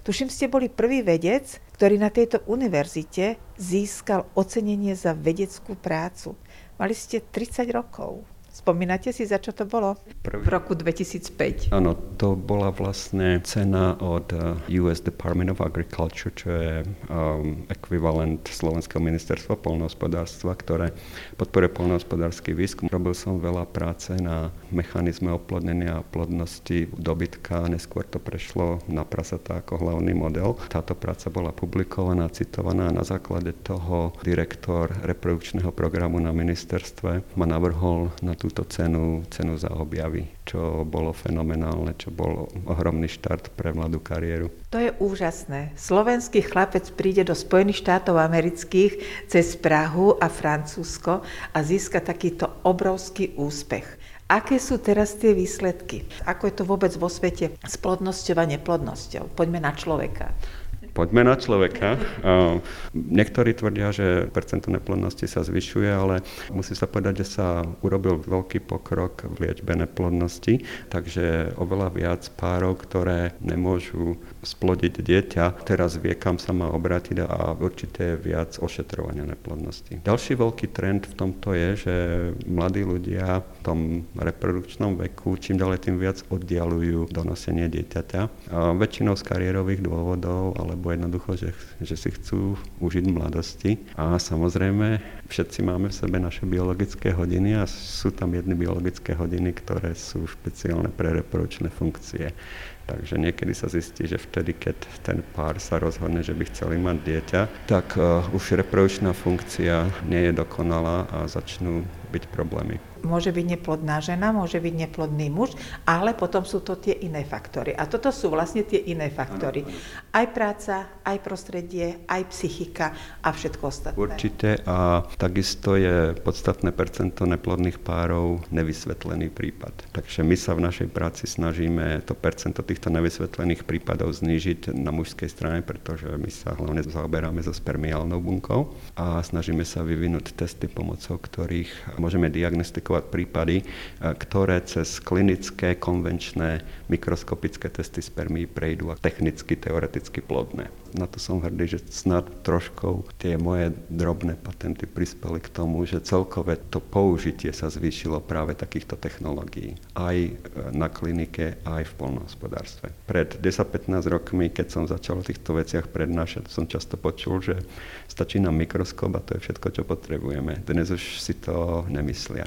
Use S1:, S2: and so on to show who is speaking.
S1: Tuším, ste boli prvý vedec, ktorý na tejto univerzite získal ocenenie za vedeckú prácu. Mali ste 30 rokov. Spomínate si, za čo to bolo? V roku 2005.
S2: Áno, to bola vlastne cena od US Department of Agriculture, čo je ekvivalent Slovenského ministerstva poľnohospodárstva, ktoré podporuje poľnohospodársky výskum. Robil som veľa práce na mechanizme oplodnenia a plodnosti dobytka. Neskôr to prešlo na prasatá ako hlavný model. Táto práca bola publikovaná, citovaná. Na základe toho direktor reprodukčného programu na ministerstve ma navrhol na túto cenu za objavy, čo bolo fenomenálne, čo bol ohromný štart pre mladú kariéru.
S1: To je úžasné. Slovenský chlapec príde do Spojených štátov amerických cez Prahu a Francúzsko a získa takýto obrovský úspech. Aké sú teraz tie výsledky? Ako je to vôbec vo svete s plodnosťou a neplodnosťou? Poďme na človeka.
S2: Poďme na človeka. Niektorí tvrdia, že percento neplodnosti sa zvyšuje, ale musí sa povedať, že sa urobil veľký pokrok v liečbe neplodnosti, takže oveľa viac párov, ktoré nemôžu splodiť dieťa, teraz vie, kam sa má obrátiť a určite je viac ošetrovania neplodnosti. Ďalší veľký trend v tomto je, že mladí ľudia v tom reprodukčnom veku čím ďalej tým viac oddialujú donosenie dieťaťa. Väčšinou z kariérových dôvodov, alebo jednoducho, že si chcú užiť mladosti. A samozrejme, všetci máme v sebe naše biologické hodiny a sú tam jedny biologické hodiny, ktoré sú špeciálne pre reprodukčné funkcie. Takže niekedy sa zistí, že vtedy, keď ten pár sa rozhodne, že by chceli mať dieťa, tak už reprodukčná funkcia nie je dokonalá a začnú byť problémy.
S1: Môže byť neplodná žena, môže byť neplodný muž, ale potom sú to tie iné faktory. A toto sú vlastne tie iné faktory. Aj práca, aj prostredie, aj psychika a všetko ostatné.
S2: Určite a takisto je podstatné percento neplodných párov nevysvetlený prípad. Takže my sa v našej práci snažíme to percento týchto nevysvetlených prípadov znížiť na mužskej strane, pretože my sa hlavne zaoberáme so spermiálnou bunkou a snažíme sa vyvinúť testy, pomocou ktorých môžeme diagnostikovať prípady, ktoré cez klinické, konvenčné, mikroskopické testy spermií prejdú a technicky, teoreticky plodné. Na to som hrdý, že snad troškou tie moje drobné patenty prispeli k tomu, že celkové to použitie sa zvýšilo práve takýchto technológií. Aj na klinike, aj v poľnohospodárstve. Pred 10-15 rokmi, keď som začal o týchto veciach prednášať, som často počul, že stačí nám mikroskop a to je všetko, čo potrebujeme. Dnes už si to nemyslia.